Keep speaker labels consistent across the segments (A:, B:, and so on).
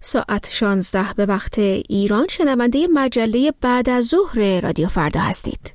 A: ساعت 16 به وقت ایران شنونده مجله بعد از ظهر رادیو فردا هستید.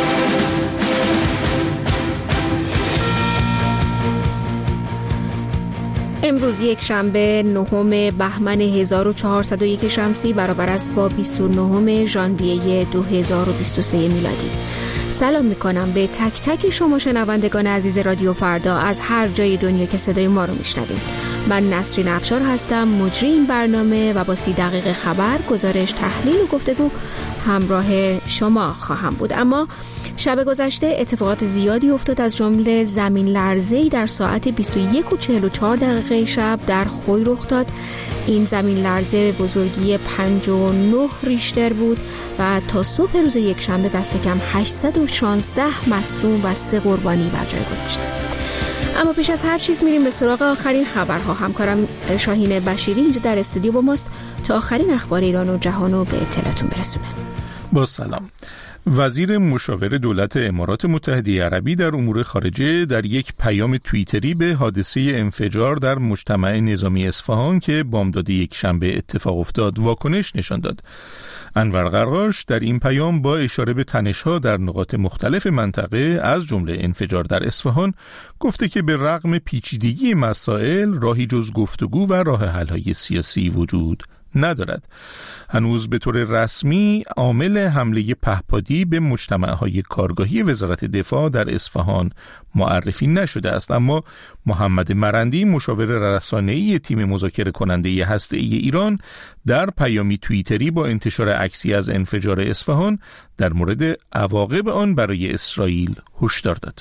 A: امروز یک شنبه 9 بهمن 1401 شمسی برابر است با 29 ژانویه 2023 میلادی. سلام میکنم به تک تک شما شنوندگان عزیز رادیو فردا از هر جای دنیا که صدای ما رو میشنوید. من نسرین افشار هستم، مجری این برنامه و با 30 دقیقه خبر، گزارش، تحلیل و گفتگو همراه شما خواهم بود. اما شب گذشته اتفاقات زیادی افتاد، از جمله زمین لرزه‌ای در ساعت 21:44 شب در خوی رخ داد. این زمین لرزه بزرگی 5.9 ریشتر بود و تا صبح روز یکشنبه دست کم 816 مصدوم و 3 قربانی بر جای گذاشته. اما پیش از هر چیز میریم به سراغ آخرین خبرها. همکارم شاهین بشیری اینجا در استودیو با ماست تا آخرین اخبار ایران و جهان رو به اطلاعتون برسونن.
B: با سلام. وزیر مشاور دولت امارات متحده عربی در امور خارجه در یک پیام توییتری به حادثه انفجار در مجتمع نظامی اصفهان که بامداد یک شنبه اتفاق افتاد واکنش نشان داد. انور قرقاش در این پیام با اشاره به تنش‌ها در نقاط مختلف منطقه از جمله انفجار در اصفهان گفته که به رغم پیچیدگی مسائل راهی جز گفتگو و راه حل‌های سیاسی وجود ندارد. هنوز به طور رسمی عامل حمله پهپادی به مجتمع‌های کارگاهی وزارت دفاع در اصفهان معرفی نشده است، اما محمد مرندی مشاور رسانه‌ای تیم مذاکره کننده هسته‌ای ایران در پیامی توییتری با انتشار عکسی از انفجار اصفهان در مورد عواقب آن برای اسرائیل هشدار داد.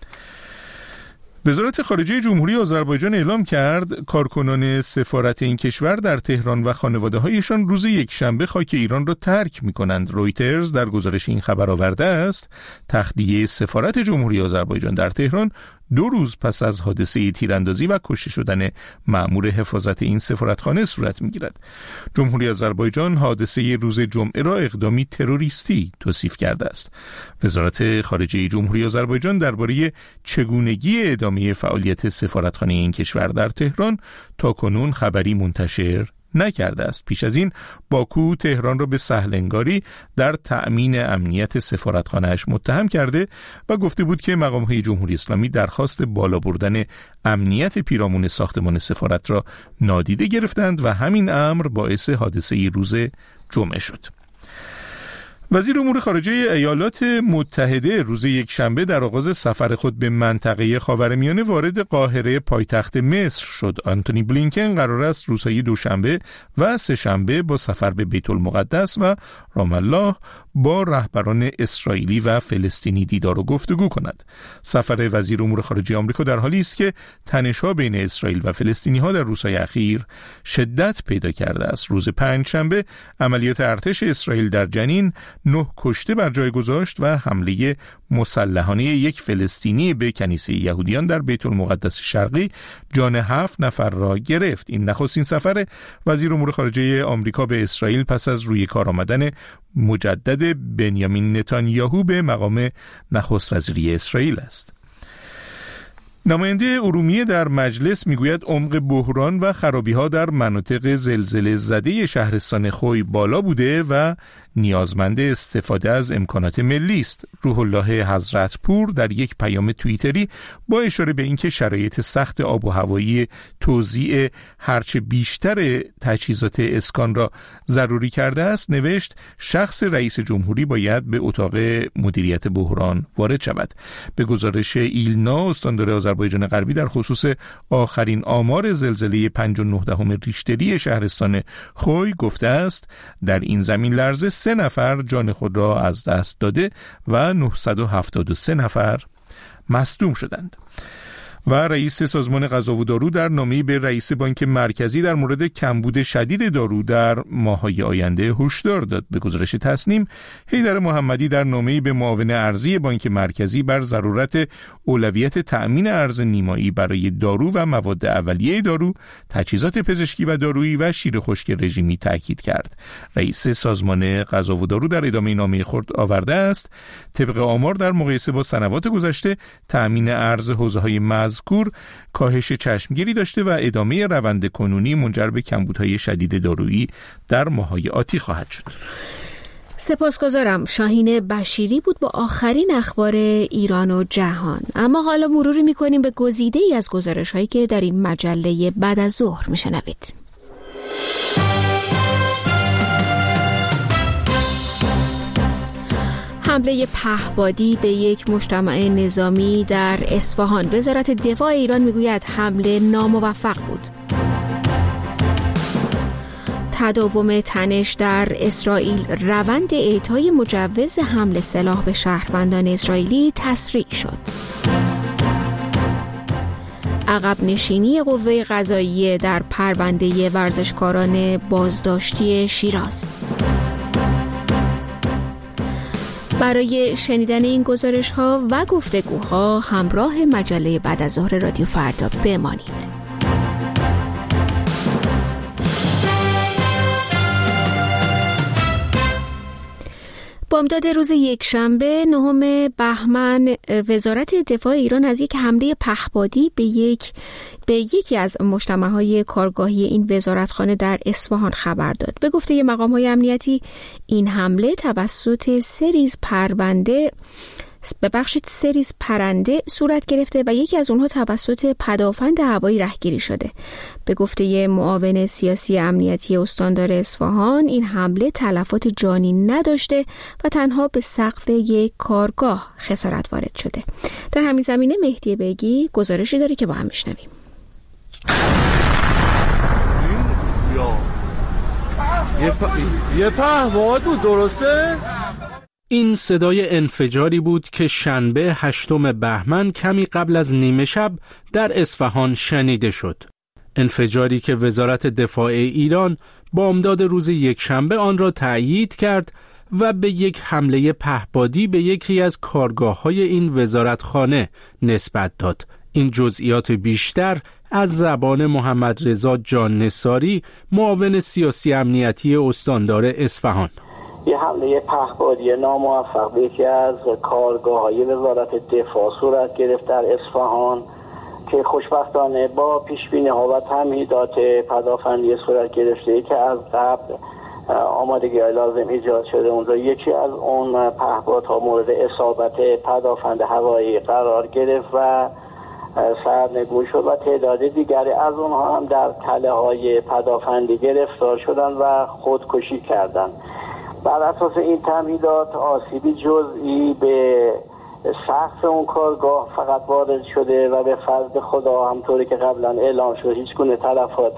B: وزارت خارجه جمهوری آذربایجان اعلام کرد کارکنان سفارت این کشور در تهران و خانواده‌هایشان روز یکشنبه خاک ایران را ترک می‌کنند. رویترز در گزارش این خبر آورده است تخلیه سفارت جمهوری آذربایجان در تهران 2 روز پس از حادثه تیراندازی و کشته شدن مأمور حفاظت این سفارتخانه صورت می‌گیرد. جمهوری آذربایجان حادثه روز جمعه را اقدامی تروریستی توصیف کرده است. وزارت خارجه جمهوری آذربایجان درباره چگونگی ادامه فعالیت سفارتخانه این کشور در تهران تاکنون خبری منتشر نکرده است. پیش از این باکو تهران را به سهلنگاری در تأمین امنیت سفارتخانه‌اش متهم کرده و گفته بود که مقام‌های جمهوری اسلامی درخواست بالا بردن امنیت پیرامون ساختمان سفارت را نادیده گرفتند و همین امر باعث حادثه روز جمعه شد. وزیر امور خارجه ایالات متحده روز یکشنبه در آغاز سفر خود به منطقه خاورمیانه وارد قاهره پایتخت مصر شد. آنتونی بلینکن قرار است روزهای دوشنبه و سه‌شنبه با سفر به بیت المقدس و رام الله با رهبران اسرائیلی و فلسطینی دیدار و گفتگو کند. سفر وزیر امور خارجه آمریکا در حالی است که تنش‌ها بین اسرائیل و فلسطینی‌ها در روزهای اخیر شدت پیدا کرده است. روز پنجشنبه عملیات ارتش اسرائیل در جنین 9 کشته بر جای گذاشت و حمله مسلحانه یک فلسطینی به کنیسه یهودیان در بیت المقدس شرقی جان 7 نفر را گرفت. این نخستین سفر وزیر امور خارجه آمریکا به اسرائیل پس از روی کار آمدن مجدد بنیامین نتانیاهو به مقام نخست وزیری اسرائیل است. نماینده ارومیه در مجلس میگوید عمق بحران و خرابی‌ها در مناطق زلزله زده شهرستان خوی بالا بوده و نیازمند استفاده از امکانات ملی است. روح الله حضرت پور در یک پیام توییتری با اشاره به اینکه شرایط سخت آب و هوایی توزیع هرچه بیشتر تجهیزات اسکان را ضروری کرده است نوشت شخص رئیس جمهوری باید به اتاق مدیریت بحران وارد شود. به گزارش ایلنا استاندار آذربایجان غربی در خصوص آخرین آمار زلزله 5.9 ریشتری شهرستان خوی گفته است در این زمین لرزه 3 نفر جان خود را از دست داده و 973 نفر مصدوم شدند. و رئیس سازمان غذا و دارو در نامه‌ای به رئیس بانک مرکزی در مورد کمبود شدید دارو در ماه‌های آینده هشدار داد. به گزارش تصنیم، حیدر محمدی در نامه‌ای به معاون ارزی بانک مرکزی بر ضرورت اولویت تأمین ارز نیمایی برای دارو و مواد اولیه دارو، تجهیزات پزشکی و دارویی و شیر خشک رژیمی تاکید کرد. رئیس سازمان غذا و دارو در ادامه نامه خود آورده است طبق آمار در مقایسه با سنوات گذشته تأمین ارز حوزه‌های مذکور کاهش چشمگیری داشته و ادامه روند کنونی منجر به کمبودهای شدید دارویی در ماه‌های آتی خواهد شد.
A: سپاسگزارم. شاهین بشیری بود با آخرین اخبار ایران و جهان. اما حالا مروری می‌کنیم به گزیده‌ای از گزارش‌هایی که در این مجله بعد از ظهر می‌شنوید. حمله پهپادی به یک مجتمع نظامی در اصفهان. وزارت دفاع ایران میگوید حمله ناموفق بود. تداوم تنش در اسرائیل. روند اعطای مجوز حمل سلاح به شهروندان اسرائیلی تسریع شد. عقب نشینی قوه قضاییه در پرونده ورزشکاران بازداشتی شیراز. برای شنیدن این گزارش‌ها و گفتگوها همراه مجله بعد از ظهر رادیو فردا بمانید. بامداد روز یکشنبه 9 بهمن وزارت دفاع ایران از یک حمله پهپادی به یکی از مجتمع‌های کارگاهی این وزارتخانه در اصفهان خبر داد. به گفته مقام‌های امنیتی این حمله توسط سریز پرنده صورت گرفته و یکی از اونها توسط پدافند هوایی رهگیری شده. به گفته معاون سیاسی امنیتی استاندار اصفهان این حمله تلفات جانی نداشته و تنها به سقف یک کارگاه خسارت وارد شده. در همین زمینه مهدی بیگی گزارشی داره که با هم میشنویم.
C: یه پهپاد بود درسته؟ این صدای انفجاری بود که شنبه 8 بهمن کمی قبل از نیمه شب در اصفهان شنیده شد. انفجاری که وزارت دفاع ایران بامداد روز یکشنبه آن را تأیید کرد و به یک حمله پهپادی به یکی از کارگاه‌های این وزارتخانه نسبت داد. این جزئیات بیشتر از زبان محمد رضا جان نثاری، معاون سیاسی امنیتی استاندار اصفهان.
D: یه حمله پهپادی ناموفق به یکی از کارگاه‌های وزارت دفاع صورت گرفت در اصفهان که خوشبختانه با پیش‌بینی‌ها و تمهیدات پدافندی صورت گرفته که از قبل آمادگی‌های لازم ایجاد شده. اونجا یکی از اون پهپادها مورد اصابت پدافند هوایی قرار گرفت و سرنگون شد و تعداد دیگری از اونها هم در تله‌های پدافندی گرفتار شدن و خودکشی کردند. بر اساس این تمهیدات آسیبی جزئی به سقف اون کارگاه فقط وارد شده و به فضل خدا همطوری که قبلا اعلام شد هیچ گونه تلفات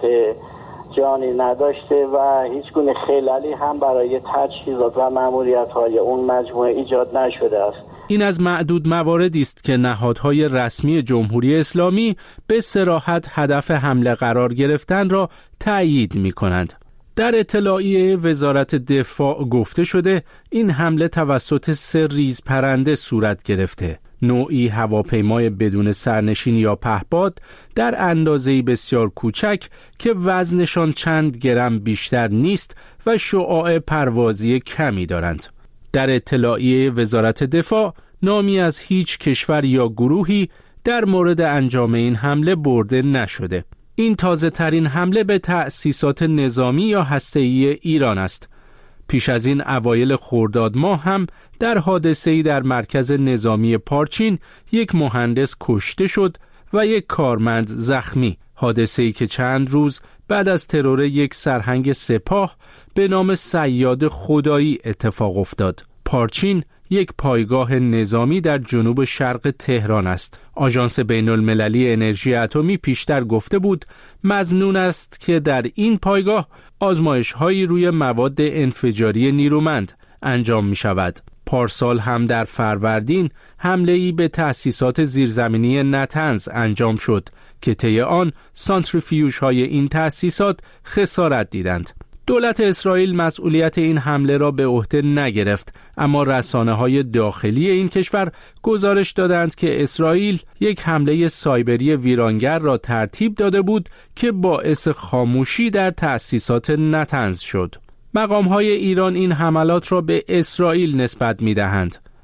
D: جانی نداشته و هیچ گونه خللی هم برای تجهیزات و ماموریت‌های اون مجموعه ایجاد نشده است.
C: این از معدود مواردی است که نهادهای رسمی جمهوری اسلامی به صراحت هدف حمله قرار گرفتن را تأیید می‌کنند. در اطلاعیه وزارت دفاع گفته شده این حمله توسط 3 ریز پرنده صورت گرفته. نوعی هواپیمای بدون سرنشین یا پهپاد در اندازه‌ای بسیار کوچک که وزنشان چند گرم بیشتر نیست و شعاع پروازی کمی دارند. در اطلاعیه وزارت دفاع نامی از هیچ کشور یا گروهی در مورد انجام این حمله برده نشده. این تازه ترین حمله به تأسیسات نظامی یا هسته‌ای ایران است. پیش از این اوایل خرداد ماه هم در حادثه‌ای در مرکز نظامی پارچین یک مهندس کشته شد و یک کارمند زخمی. حادثه‌ای که چند روز بعد از ترور یک سرهنگ سپاه به نام صیاد خدایی اتفاق افتاد. پارچین یک پایگاه نظامی در جنوب شرق تهران است. آژانس بین‌المللی انرژی اتمی پیشتر گفته بود مظنون است که در این پایگاه آزمایش‌هایی روی مواد انفجاری نیرومند انجام می شود. پارسال هم در فروردین حمله‌ای به تأسیسات زیرزمینی نطنز انجام شد که طی آن سانتریفیوژهای این تأسیسات خسارت دیدند. دولت اسرائیل مسئولیت این حمله را به عهده نگرفت، اما رسانه‌های داخلی این کشور گزارش دادند که اسرائیل یک حمله سایبری ویرانگر را ترتیب داده بود که باعث خاموشی در تأسیسات نطنز شد. مقام‌های ایران این حملات را به اسرائیل نسبت می‌دهند.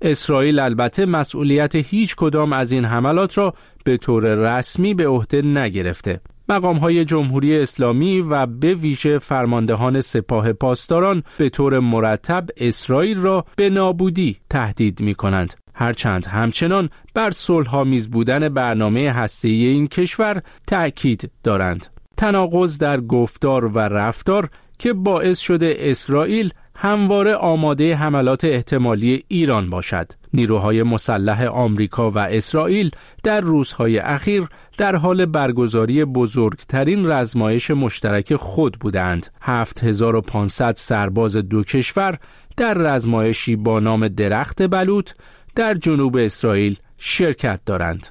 C: اسرائیل البته مسئولیت هیچ کدام از این حملات را به طور رسمی به عهده نگرفته. مقام‌های جمهوری اسلامی و به ویژه فرماندهان سپاه پاسداران به طور مرتب اسرائیل را به نابودی تهدید می‌کنند. هرچند همچنان بر صلح‌آمیز بودن برنامه هسته‌ای این کشور تأکید دارند. تناقض در گفتار و رفتار که باعث شده اسرائیل همواره آماده حملات احتمالی ایران باشد. نیروهای مسلح آمریکا و اسرائیل در روزهای اخیر در حال برگزاری بزرگترین رزمایش مشترک خود بودند. 7500 سرباز دو کشور در رزمایشی با نام درخت بلوط در جنوب اسرائیل شرکت دارند.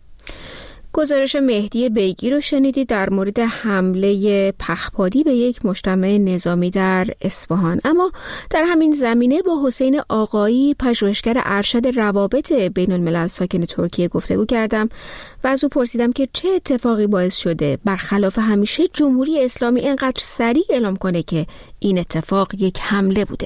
A: گزارش مهدی بیگی رو شنیدید در مورد حمله پهپادی به یک مجتمع نظامی در اصفهان. اما در همین زمینه با حسین آقایی، پژوهشگر ارشد روابط بین الملل ساکن ترکیه گفتگو کردم و از او پرسیدم که چه اتفاقی باعث شده برخلاف همیشه جمهوری اسلامی اینقدر سریع اعلام کنه که این اتفاق یک حمله بوده.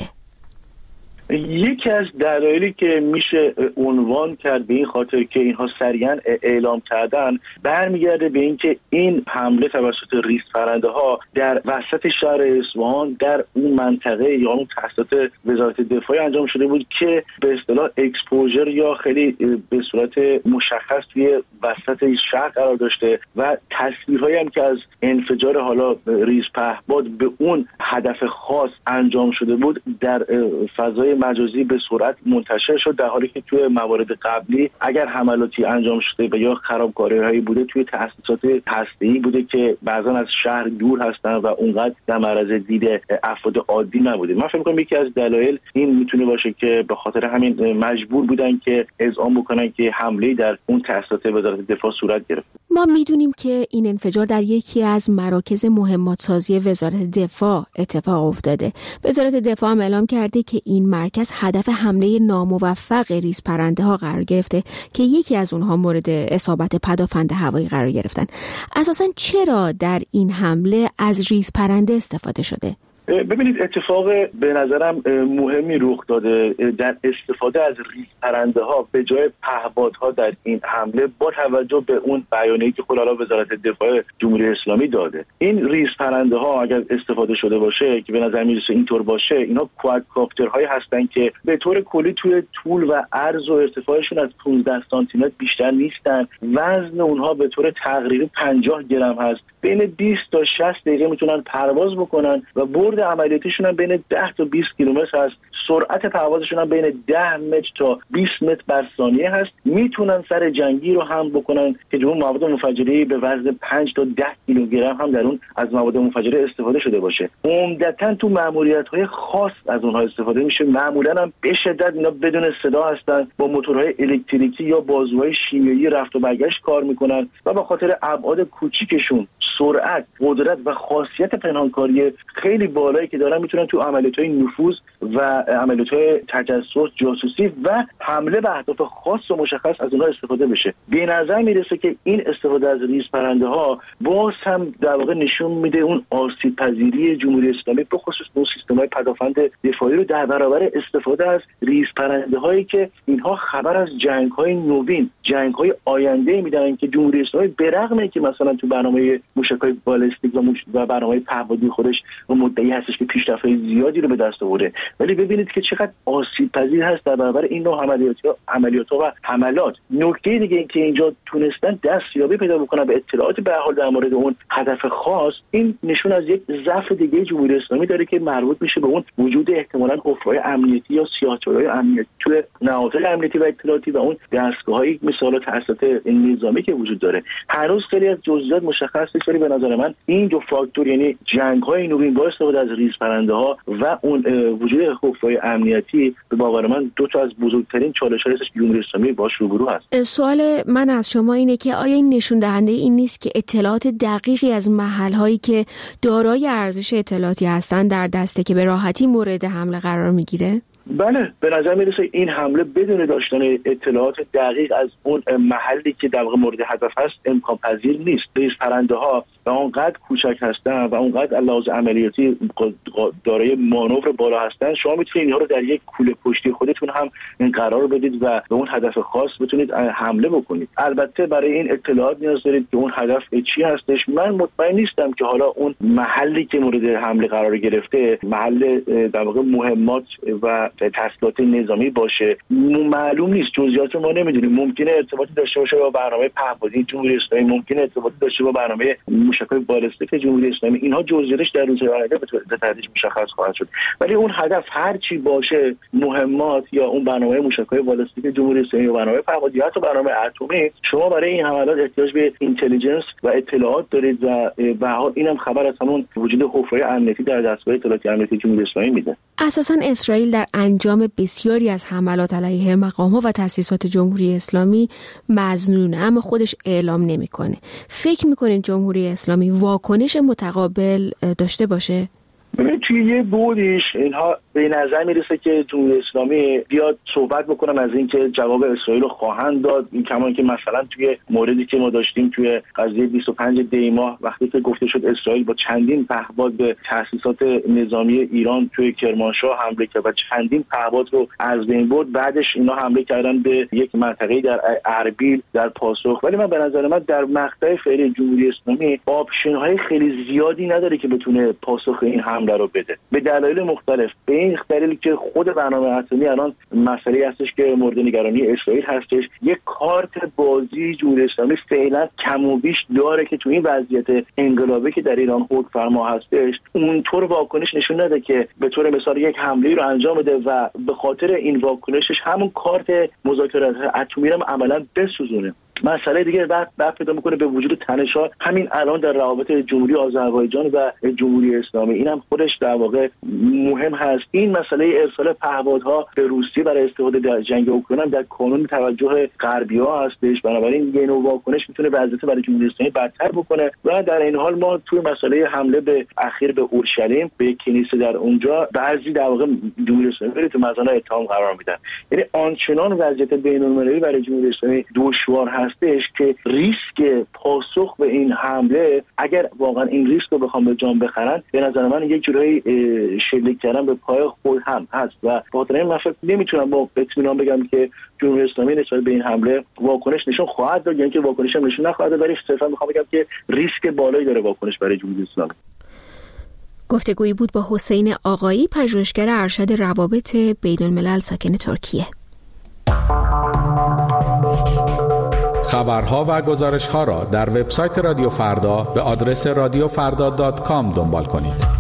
E: یکی از دلایلی که میشه عنوان کرد به این خاطر که اینها سریعا اعلام کردن برمیگرده به اینکه این حمله توسط ریزپرنده ها در وسط شهر اصفهان در اون منطقه یا اون تحت وزارت دفاع انجام شده بود که به اصطلاح اکسپوژر یا خیلی به صورت مشخص توی وسط شهر قرار داشته و تصویرهایی هم که از انفجار حالا ریزپهپاد به اون هدف خاص انجام شده بود در فضای مجازی به سرعت منتشر شد، در حالی که توی موارد قبلی اگر حملاتی انجام شده و یا خرابکاری‌هایی بوده توی تأسیسات هسته‌ای بوده که بعضا از شهر دور هستن و اونقدر در معرض دید افراد عادی نبوده. من فکر می‌کنم یکی از دلایل این میتونه باشه که به خاطر همین مجبور بودن که اذعان بکنن که حمله در اون تأسیسات وزارت دفاع صورت گرفت.
A: ما میدونیم که این انفجار در یکی از مراکز مهمات سازی وزارت دفاع اتفاق افتاده. وزارت دفاع هم اعلام کرده که این مرکز هدف حمله ناموفق ریزپرنده ها قرار گرفته که یکی از اونها مورد اصابت پدافند هوایی قرار گرفتن. اساساً چرا در این حمله از ریزپرنده استفاده شده؟
E: ببینید اتفاق به نظرم مهمی رخ داده در استفاده از ریزپرنده ها به جای پهپادها در این حمله با توجه به اون بیانیه‌ای که خود وزارت دفاع جمهوری اسلامی داده. این ریزپرنده ها اگر استفاده شده باشه که به نظر میرسه اینطور باشه، اینا کوادکاپترهایی هستن که به طور کلی توی طول و عرض و ارتفاعشون از 15 سانتی متر بیشتر نیستن. وزن اونها به طور تقریبی 50 گرم هست. بین 20 تا 60 دقیقه میتونن پرواز بکنن و برد عملیاتیشون هم بین 10 تا 20 کیلومتر هست. سرعت پروازشون هم بین 10 متر تا 20 متر بر ثانیه هست. میتونن سر جنگی رو هم بکنن که جمعه مواد منفجره به وزن 5 تا 10 کیلوگرم هم در اون از مواد منفجره استفاده شده باشه. عمدتاً تو ماموریت‌های خاص از اونها استفاده میشه. معمولاً هم به شدت اینا بدون صدا هستن، با موتورهای الکتریکی یا بازوهای شیمیایی رفت و برگشت کار میکنن و به خاطر ابعاد کوچیکشون، سرعت، قدرت و خاصیت پنهانکاری خیلی بالایی که دارن میتونن تو عملیات‌های نفوذ و عملیات‌های تجسس، جاسوسی و حمله به اهداف خاص و مشخص از اونها استفاده بشه. به نظر میرسه که این استفاده از ریزپرنده ها باز هم در واقع نشون میده اون آسیب پذیری جمهوری اسلامی به خصوص اون سیستم‌های پدافند دفاعی رو در برابر استفاده از ریزپرنده هایی که اینها خبر از جنگ‌های نوین، جنگ‌های آینده میدن که جمهوری اسلامی برغم اینکه مثلا تو برنامه موشک‌های بالستیک و برنامه پهپادی خودش مدعی هستش که پیشرفت‌های زیادی رو به دست آورده، ولی ببینید که چقدر آسیب پذیر هست در برابر این نوع عملیات‌ها و حملات. نکته دیگه این که اینجا تونستن دستیابی پیدا بکنن به اطلاعات به هر حال در مورد اون هدف خاص. این نشون از یک ضعف دیگه جمهوری اسلامی داره که مربوط میشه به اون وجود احتمالاً حفره‌های امنیتی یا سیاه‌چاله‌های امنیتی توی نهادهای امنیتی و اطلاعاتی و اون دستگاه‌های مثلا تأسیسات نظامی که وجود داره. هنوز خیلی از جزئیات مشخص نیست، ولی به نظر من این دو فاکتور، یعنی جنگ‌های نوین با استفاده از ریزپرنده‌ها و اون وجود حفره‌های امنیتی، به باور من دو تا از بزرگترین چالش‌هایی هست که جمهوری اسلامی باهاش روبرو هست.
A: سوال من از شما اینه که آیا این نشون دهنده این نیست که اطلاعات دقیقی از محل‌هایی که دارای ارزش اطلاعاتی هستند در دسته که به راحتی مورد حمله قرار میگیره؟
E: بله، به نظر میرسه این حمله بدون داشتن اطلاعات دقیق از اون محلی که در واقع مورد هدف هست امکان پذیر نیست. ریزپرنده ها و اونقدر کوچک هستن و اونقدر لحاظ عملیاتی دارای مانور بالا هستن، شما میتونید اینها رو در یک کوله پشتی خودتون هم این قرار بدید و به اون هدف خاص بتونید حمله بکنید. البته برای این اطلاعات نیاز دارید که اون هدف چی هستش. من مطمئن نیستم که حالا اون محلی که مورد حمله قرار گرفته محل در واقع مهمات و تسلیحات نظامی باشه. معلوم نیست، جزئیات ما نمیدونیم. ممکنه ارتباطی داشته باشه با برنامه پهپادی جمهوری اسلامی، ممکنه ارتباطی داشته با برنامه موشک‌های بالستیک جمهوری اسلامی. اینها جزئیاتش در روزهای آینده به تدریج مشخص خواهد شد. ولی اون هدف هر چی باشه، مهمات یا اون برنامه موشک‌های بالستیک جمهوری اسلامی یا برنامه پهپادی یا حتی برنامه اتمی، شما برای این حملات احتیاج به اینتلیجنس و اطلاعات دارید و به هر حال اینم خبر از همون وجود حفره امنیتی در دستگاه اطلاعاتی امنیتی جمهوری اسلامی میده.
A: اساساً اسرائیل در انجام بسیاری از حملات علیه مقام‌ها و تأسیسات جمهوری اسلامی مظنونه، اما خودش اعلام نمی‌کنه. فکر می‌کنید جمهوری اسلامی واکنش متقابل داشته باشه؟
E: ببینید توی یه بودیش اینها به نظر میرسه که جمهوری اسلامی بیاد صحبت بکنن از اینکه جواب اسرائیل رو خواهند داد. این کمان که مثلا توی موردی که ما داشتیم توی قضیه 25 دی ماه وقتی که گفته شد اسرائیل با چندین پهپاد به تأسیسات نظامی ایران توی کرمانشاه حمله کرد و چندین پهپاد رو از بین برد، بعدش اینا حمله کردن به یک منطقه در اربیل در پاسخ. ولی من به نظر من در مقطع فعلی جمهوری اسلامی آپشن‌های خیلی زیادی نداره که بتونه پاسخ این حمله رو بده، به دلایل مختلف. به این دلیل که خود برنامه اتمی الان مسئله هستش که مورد نگرانی اسرائیل هستش. یک کارت بازی جمهوری اسلامی فعلا کم و بیش داره که تو این وضعیت انقلابی که در ایران حکم فرما هستش اونطور واکنش نشون نده که به طور مثال یک حمله رو انجام بده و به خاطر این واکنشش همون کارت مذاکرات اتمی رو عملا بسوزونه. مسئله دیگه بعد پیدا میکنه به وجود تنش‌ها همین الان در روابط جمهوری آذربایجان و جمهوری اسلامی. اینم خودش در واقع مهم هست. این مسئله ارسال پهپادها به روسیه برای استفاده در جنگ اوکراین در کانون توجه غربی‌ها هستش. بنابراین یه نوع واکنش میتونه وضعیت برای جمهوری اسلامی بدتر بکنه و در این حال ما توی مسئله حمله به اخیر به اورشلیم به کنیسه در اونجا بعضی در واقع جمهوری اسلامی تو مزان اتهام قرار میدن. یعنی آنچنان وضعیت بین‌المللی برای جمهوری اسلامی دشوار هستش که ریسک پاسخ به این حمله، اگر واقعا این ریسک رو بخوام به جان بخرن، به نظر من یک جورایی شلیک کردن به پای خود هم هست و خاطر این من فکر نمیتونم با اطمینان بگم که جمهوری اسلامی نسبت به این حمله واکنش نشون خواهد داد، یعنی که واکنش هم نشون نخواهد داد، ولی صرفا میخوام بگم که ریسک بالایی داره واکنش برای جمهوری اسلامی.
A: گفتگویی بود با حسین آقایی، پژوهشگر ارشد روابط بین‌الملل ساکن ترکیه.
F: خبرها و گزارش‌ها را در وبسایت رادیو فردا به آدرس radiofarda.com دنبال کنید.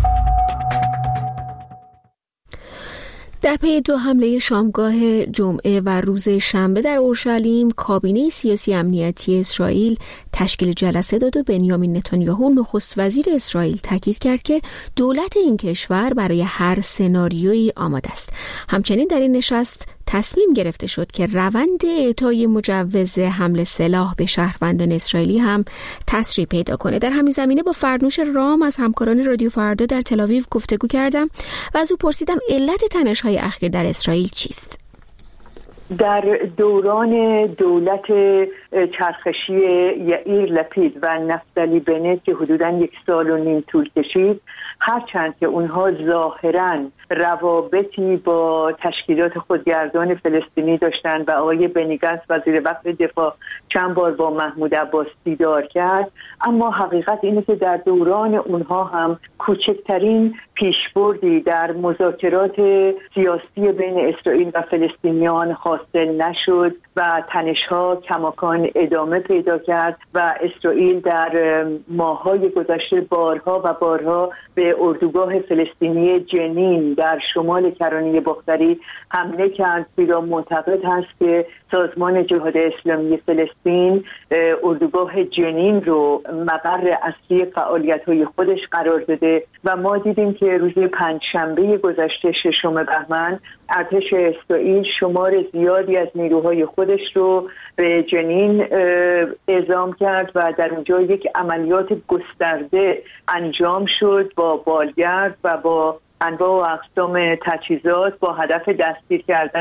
A: در پی 2 حمله شامگاه جمعه و روز شنبه در اورشلیم، کابینه سیاسی امنیتی اسرائیل تشکیل جلسه داد و بنیامین نتانیاهو نخست وزیر اسرائیل تاکید کرد که دولت این کشور برای هر سناریویی آماده است. همچنین در این نشست تصمیم گرفته شد که روند اعطای مجوز حمل سلاح به شهروندان اسرائیلی هم تسریع پیدا کنه. در همین زمینه با فرنوش رام از همکاران رادیو فردا در تل‌آویو گفتگو کردم و از او پرسیدم علت تنش‌های اخیر در اسرائیل چیست؟
G: در دوران دولت چرخشی یائیر لپید و نفتالی بنت که حدوداً 1.5 سال طول کشید، هرچند که اونها ظاهراً روابطی با تشکیلات خودگردان فلسطینی داشتن و آقای بنی گنتس وزیر وقت دفاع چند بار با محمود عباس دیدار کرد، اما حقیقت اینه که در دوران اونها هم کوچکترین پیشبردی در مذاکرات سیاسی بین اسرائیل و فلسطینیان حاصل نشد و تنش‌ها کماکان ادامه پیدا کرد و اسرائیل در ماه‌های گذشته بارها به اردوگاه فلسطینی جنین در شمال کرانه باختری حمله کرد. زیرا معتقد هست که سازمان جهاد اسلامی فلسطین اردوگاه جنین رو مقر اصلی فعالیت‌های خودش قرار داده و ما دیدیم که روز پنجشنبه گذشته 6 بهمن ارتش اسرائیل شمار زیادی از نیروهای خودش رو به جنین اعزام کرد و در اونجا یک عملیات گسترده انجام شد با بالگرد و با انواع و اقسام تجهیزات با هدف دستگیر کردن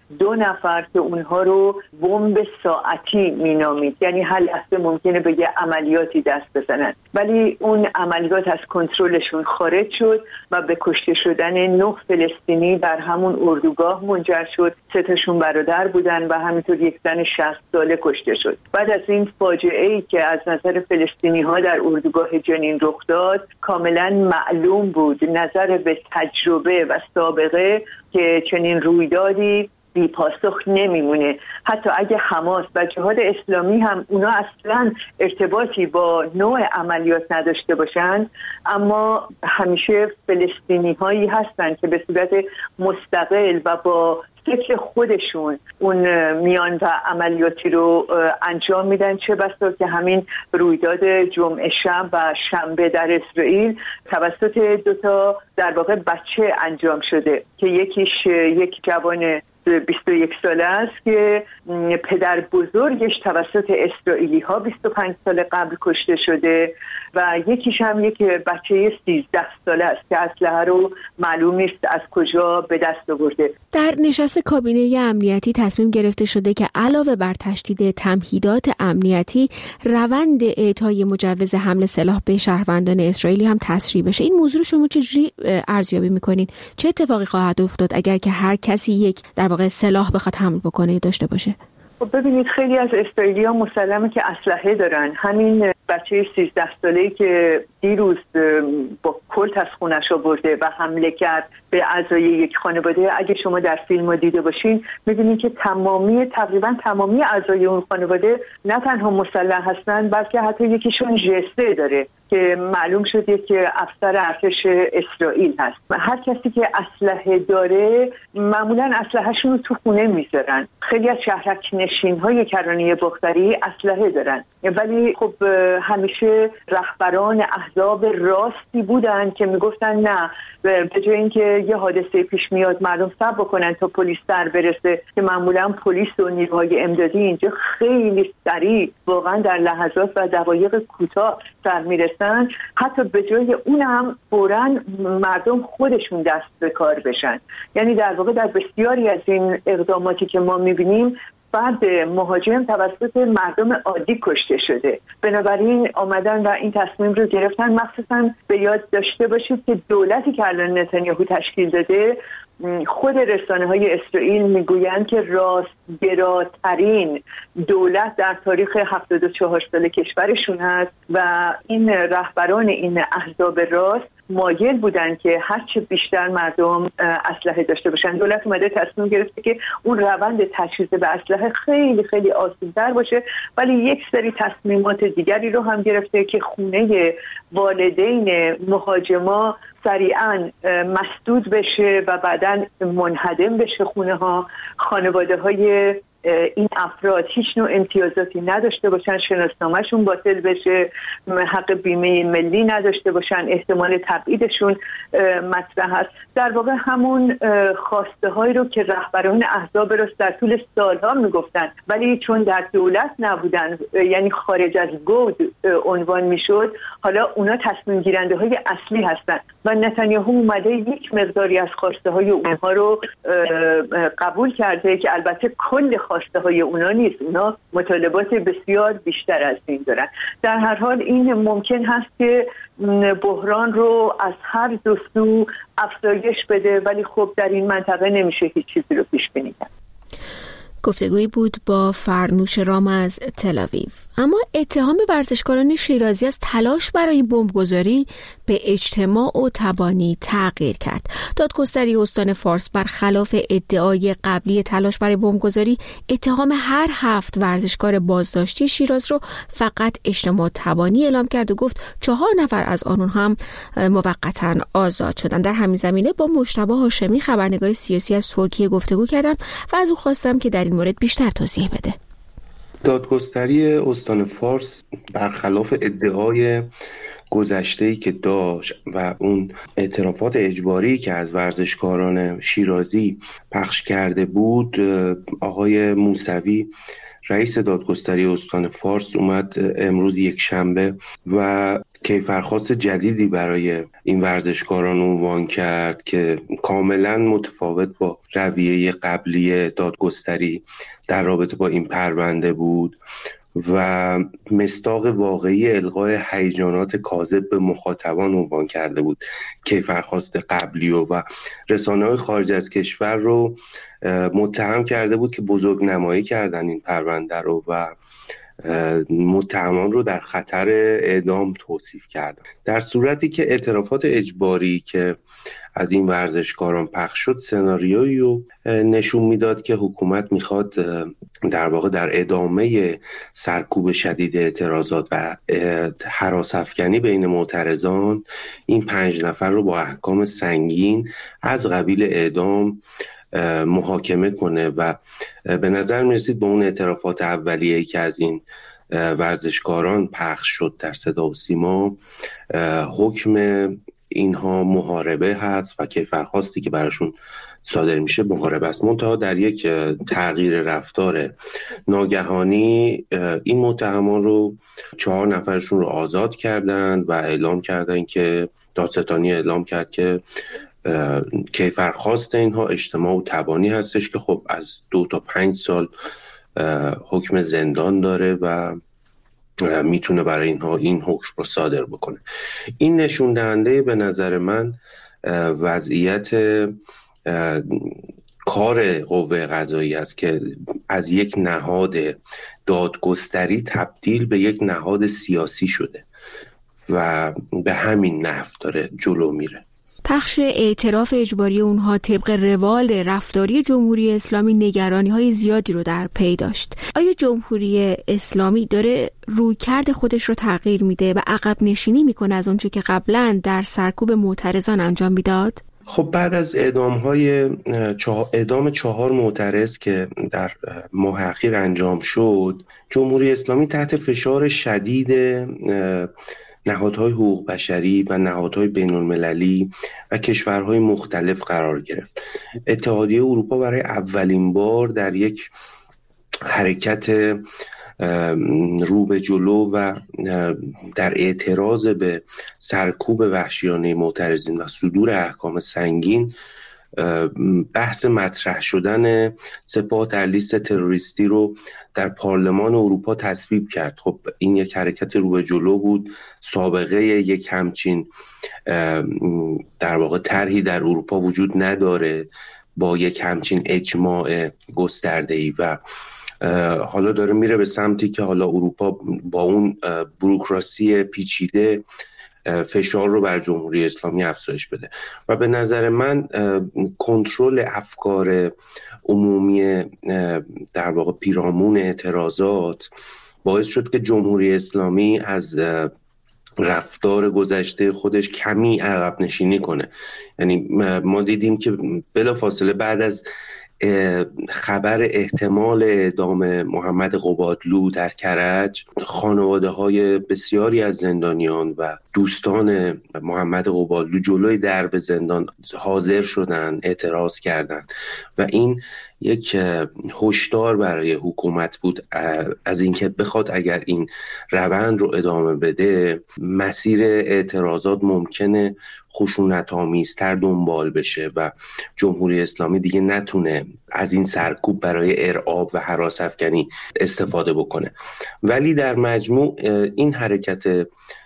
G: 2 نفر که اونها رو بمب ساعتی مینامید، یعنی هر لحظه ممکنه به یه عملیاتی دست بزنن، ولی اون عملیات از کنترلشون خارج شد و به کشته شدن 9 فلسطینی در همون اردوگاه منجر شد. 3 تاشون برادر بودن و همینطور یک زن 60 ساله کشته شد. بعد از این فاجعه‌ای که از نظر فلسطینی‌ها در اردوگاه جنین رخ داد، کاملا معلوم بود نظر به تجربه و سابقه که چنین رویدادی بی پاسخ نمیمونه. حتی اگه حماس و جهاد اسلامی هم اونا اصلا ارتباطی با نوع عملیات نداشته باشند، اما همیشه فلسطینی هایی هستن که به صورت مستقل و با فکر خودشون اون میان و عملیاتی رو انجام میدن. چه بسا که همین رویداد جمعه شب و شنبه در اسرائیل توسط 2 تا در واقع بچه انجام شده که یکیش یک جوان 21 ساله است که پدر بزرگش توسط اسرائیلی ها 25 سال قبل کشته شده و یکیش هم یک بچه 13 ساله است که اسلحه رو معلوم نیست از کجا به دست آورده.
A: در نشست کابینه امنیتی تصمیم گرفته شده که علاوه بر تشدید تمهیدات امنیتی، روند اعطای مجوز حمل سلاح به شهروندان اسرائیلی هم تسریع بشه. این موضوع شما چجوری ارزیابی میکنین؟ چه اتفاقی خواهد افتاد اگر که هر کسی یک در واقع سلاح بخواد حمل بکنه یا داشته باشه؟
G: خب ببینید، خیلی از اسرائیلی‌ها مسلمه که اسلحه دارن. همین بچه 13 ساله‌ای که دیروز با کلت از خونش آورده و حمله کرد به اعضای یک خانواده، اگه شما در فیلم دیده باشین می‌بینید که تقریبا تمامی اعضای اون خانواده نه تنها مسلح هستن، بلکه حتی یکیشون ژسه داره که معلوم شده که افسر ارتش اسرائیل هست. هر کسی که اسلحه داره معمولا اسلحه‌شون رو تو خونه میذارن. خیلی از شهرک نشین‌های کرانه باختری اسلحه دارن، ولی خب همیشه رهبران احزاب راستی بودن که میگفتن نه، به جای اینکه یه حادثه پیش میاد مردم صبر بکنن تا پلیس سر برسه، که معمولا پلیس و نیروهای امدادی اینجا خیلی سریع واقعا در لحظات و دقایق کوتاه سر میرسن، حتی به جای اون هم فوراً مردم خودشون دست به کار بشن. یعنی در واقع در بسیاری از این اقداماتی که ما میبینیم فرد مهاجم توسط مردم عادی کشته شده. بنابراین آمدن و این تصمیم رو گرفتن. مخصوصا به یاد داشته باشید که دولتی که الان نتانیاهو تشکیل داده، خود رسانه‌های اسرائیل میگویند که راستگراترین دولت در تاریخ 74 سال کشورشون هست و این رهبران این احزاب راست مایل بودن که هرچه بیشتر مردم اسلحه داشته باشن. دولت اومده تصمیم گرفته که اون روند تجهیز به اسلحه خیلی خیلی آسان‌تر باشه، ولی یک سری تصمیمات دیگری رو هم گرفته که خونه والدین مهاجما سریعا مسدود بشه و بعداً منهدم بشه خونه ها. خانواده های این افراد هیچ نوع امتیازاتی نداشته باشن، شناسنامه‌شون باطل بشه، حق بیمه ملی نداشته باشن، احتمال تبعیدشون مطرح است. در واقع همون خواسته هایی رو که رهبران احزاب راست در طول سالها میگفتن، ولی چون در دولت نبودن، یعنی خارج از گود عنوان میشد، حالا اونا تصمیم گیرنده های اصلی هستن و نتانیاهو اومده یک مقداری از خواسته های اونها رو قبول کرده که البته کل خواسته های اونا نیست، اونا مطالبات بسیار بیشتر از این دارن. در هر حال این ممکن هست که بحران رو از هر دو سو افزایش بده، ولی خب در این منطقه نمیشه هیچ چیزی رو پیش بینی کرد.
A: گفتگویی بود با فرنوش رام از تل آویو. اما اتهام ورزشکاران شیرازی از تلاش برای بمبگذاری به اجتماع و تبانی تغییر کرد. دادگستری استان فارس برخلاف ادعای قبلی تلاش برای بمبگذاری، اتهام هر 7 ورزشکار بازداشتی شیراز رو فقط اجتماع تبانی اعلام کرد و گفت 4 نفر از آنها هم موقتا آزاد شدند. در همین زمینه با مجتبی هاشمی، خبرنگار سیاسی از ترکیه، گفتگو کردم و از او خواستم که در این مورد بیشتر توضیح بده.
H: دادگستری استان فارس برخلاف ادعای گذشته‌ای که داشت و اون اعترافات اجباری که از ورزشکاران شیرازی پخش کرده بود، آقای موسوی رئیس دادگستری استان فارس اومد امروز یک شنبه و کیفرخواست جدیدی برای این ورزشکاران عنوان کرد که کاملا متفاوت با رویه قبلی دادگستری در رابطه با این پرونده بود و مصداق واقعی الغای هیجانات کاذب به مخاطبان عنوان کرده بود کیفرخواست قبلی و رسانه‌های خارج از کشور رو متهم کرده بود که بزرگ نمایی کردن این پرونده رو و متهمان رو در خطر اعدام توصیف کردن. در صورتی که اعترافات اجباری که از این ورزشکاران پخش شد سناریویی رو نشون میداد که حکومت میخواد در واقع در ادامه سرکوب شدید اعتراضات و هراس‌افکنی بین معترضان این 5 نفر رو با احکام سنگین از قبیل اعدام محاکمه کنه و به نظر میرسید با اون اعترافات اولیه‌ای که از این ورزشکاران پخش شد در صدا و سیما حکم اینها محاربه هست و کیفرخواستی که براشون صادر میشه محاربه است. منتها در یک تغییر رفتار ناگهانی این متهمان رو 4 نفرشون رو آزاد کردن و اعلام کردن که دادستانی اعلام کرد که کیفرخواست اینها اجتماع و تبانی هستش که خب از 2 تا 5 سال حکم زندان داره و میتونه برای اینها این حکم رو صادر بکنه. این نشون دهنده به نظر من وضعیت کار قوه قضاییه است که از یک نهاد دادگستری تبدیل به یک نهاد سیاسی شده و به همین نحو داره جلو میره.
A: پخش اعتراف اجباری اونها طبق روال رفتاری جمهوری اسلامی نگرانی‌های زیادی رو در پی داشت. آیا جمهوری اسلامی داره رویکرد خودش رو تغییر میده و عقب نشینی میکنه از اونچه که قبلا در سرکوب معترضان انجام میداد؟
H: خب بعد از اعدام 4 معترض که در ماه اخیر انجام شد، جمهوری اسلامی تحت فشار شدید نهادهای حقوق بشری و نهادهای بین المللی و کشورهای مختلف قرار گرفت. اتحادیه اروپا برای اولین بار در یک حرکت رو به جلو و در اعتراض به سرکوب وحشیانه معترضین و صدور احکام سنگین بحث مطرح شدن سپاه در لیست تروریستی رو در پارلمان اروپا تصویب کرد. خب این یک حرکت رو به جلو بود. سابقه یک همچین در واقع طرحی در اروپا وجود نداره با یک همچین اجماع گسترده‌ای و حالا داره میره به سمتی که حالا اروپا با اون بوروکراسی پیچیده فشار رو بر جمهوری اسلامی افزایش بده و به نظر من کنترل افکار عمومی در واقع پیرامون اعتراضات باعث شد که جمهوری اسلامی از رفتار گذشته خودش کمی عقب نشینی کنه. یعنی ما دیدیم که بلافاصله بعد از خبر احتمال اعدام محمد قبادلو در کرج، خانواده‌های بسیاری از زندانیان و دوستان محمد قبادلو جلوی درب زندان حاضر شدند، اعتراض کردند و این یک هشدار برای حکومت بود از اینکه بخواد اگر این روند رو ادامه بده مسیر اعتراضات ممکنه خشونت‌آمیزتر دنبال بشه و جمهوری اسلامی دیگه نتونه از این سرکوب برای ارعاب و هراس‌افکنی استفاده بکنه. ولی در مجموع این حرکت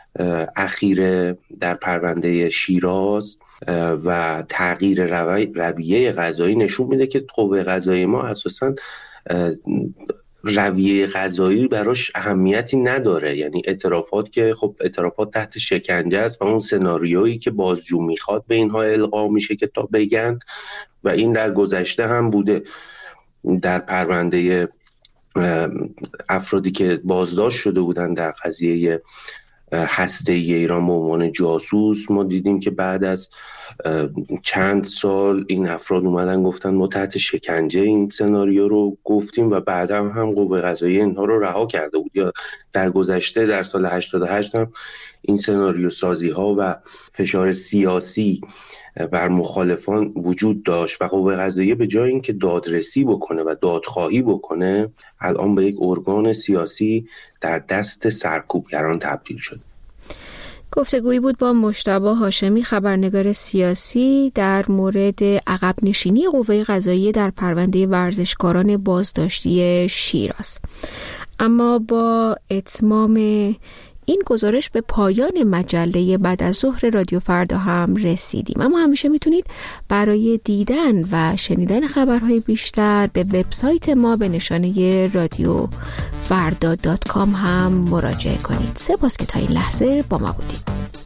H: اخیر در پرونده شیراز و تغییر رویه قضایی نشون میده که قوه قضایی ما اساساً رویه قضایی براش اهمیتی نداره. یعنی اعترافات که خب اعترافات تحت شکنجه است و اون سناریویی که بازجو میخواد به اینها القا میشه که تا بگن و این در گذشته هم بوده. در پرونده افرادی که بازداشت شده بودن در قضیه هسته‌ای ایران به عنوان جاسوس، ما دیدیم که بعد از چند سال این افراد اومدن گفتن ما تحت شکنجه این سناریو رو گفتیم و بعدا هم قوه قضاییه اینها رو رها کرده بود یا در گذشته در سال 88 هم این سناریو سازی ها و فشار سیاسی بر مخالفان وجود داشت و قوه قضاییه به جای اینکه دادرسی بکنه و دادخواهی بکنه الان به یک ارگان سیاسی در دست سرکوبگران تبدیل شد.
A: گفتگویی بود با مجتبی هاشمی، خبرنگار سیاسی، در مورد عقب نشینی قوه قضاییه در پرونده ورزشکاران بازداشتی شیراز. اما با اتمام این گزارش به پایان مجله بعد از ظهر رادیو فردا هم رسیدیم. اما همیشه میتونید برای دیدن و شنیدن خبرهای بیشتر به وبسایت ما به نشانه radiofarda.com هم مراجعه کنید. سپاس که تا این لحظه با ما بودید.